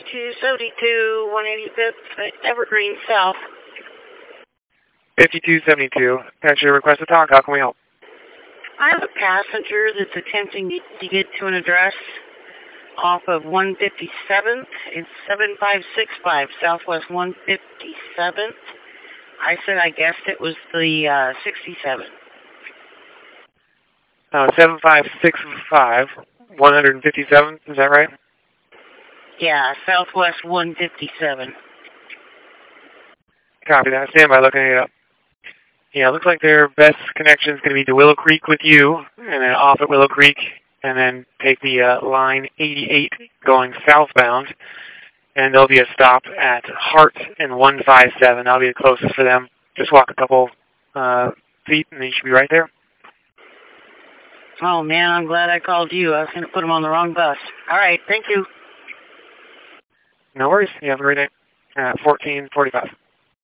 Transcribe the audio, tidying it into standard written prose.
5272, 185th, Evergreen South. 5272. That's your request to talk. How can we help? I have a passenger that's attempting to get to an address off of 157th. It's 7565, Southwest 157th. I said I guessed it was the 67. 7565, 157th, is that right? Yeah, Southwest 157. Copy that. Stand by looking it up. Yeah, it looks like their best connection is going to be to Willow Creek with you, and then off at Willow Creek, and then take the line 88 going southbound, and there'll be a stop at Hart and 157. That'll be the closest for them. Just walk a couple feet, and you should be right there. Oh, man, I'm glad I called you. I was going to put them on the wrong bus. All right, thank you. No worries. You have a great day. 1445.